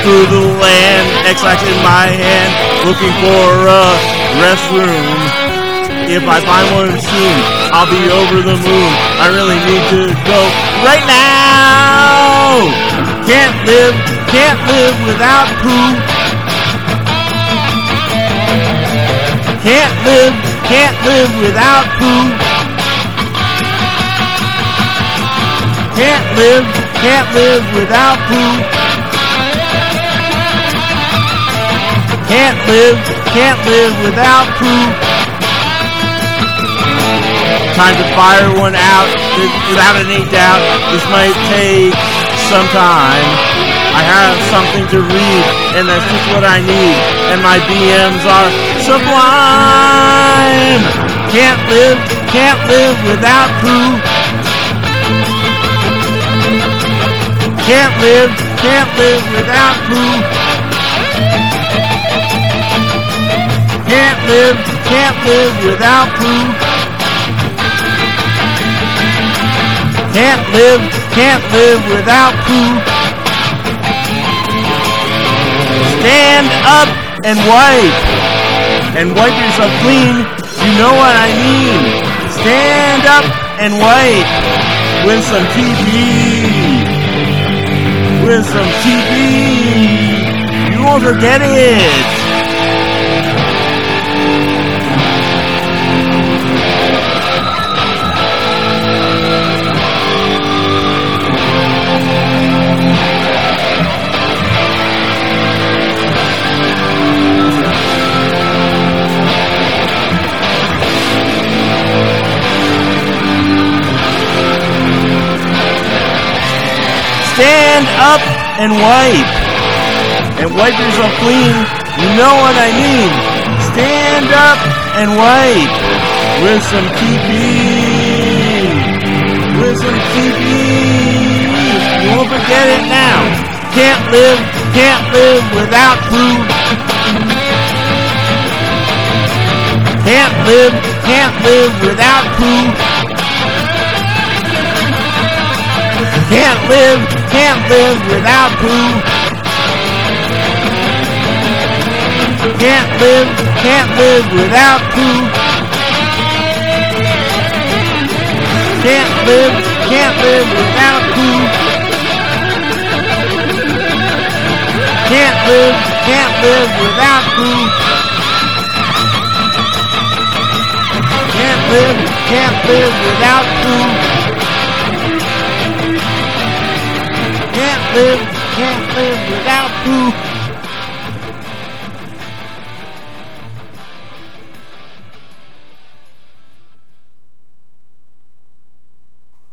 through the land, X-Lax in my hand, looking for a restroom. If I find one soon, I'll be over the moon. I really need to go right now. Can't live without poo. Can't live without poo. Can't live without poo. Can't live without poo. Time to fire one out, without any doubt. This might take some time. I have something to read, and that's just what I need. And my BMs are sublime. Can't live without poo. Can't live without poo. Can't live without poo. Can't live without poo. Stand up and wipe yourself clean. You know what I mean. Stand up and wipe with some TP. With some TP. You won't forget it. Stand up and wipe yourself clean. You know what I mean. Stand up and wipe with some TP. With some TP. You won't forget it now. Can't live without poo. Can't live without poo. Can't live without poo. Can't live without poo. Can't live without poo. Can't live without poo. Can't live without poo. Can't live without poo.